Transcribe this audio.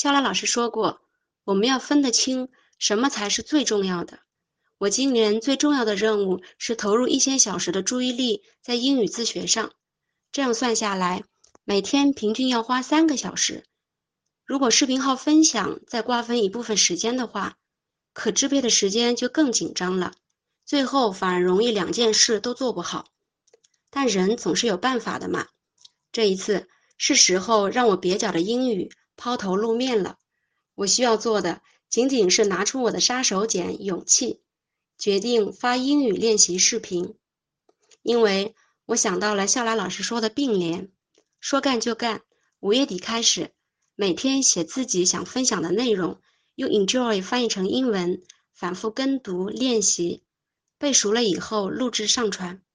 肖兰老师说过，我们要分得清什么才是最重要的。我今年最重要的任务是投入1000小时的注意力在英语自学上，这样算下来，每天平均要花3个小时。如果视频号分享再瓜分一部分时间的话，可支配的时间就更紧张了，最后反而容易2件事都做不好。但人总是有办法的嘛。这一次是时候让我蹩脚的英语抛头露面了。我需要做的仅仅是拿出我的杀手锏勇气，决定发英语练习视频。因为我想到了笑来老师说的并联，说干就干，5月底开始，每天写自己想分享的内容，用 Enjoy 翻译成英文，反复跟读练习，背熟了以后录制上传。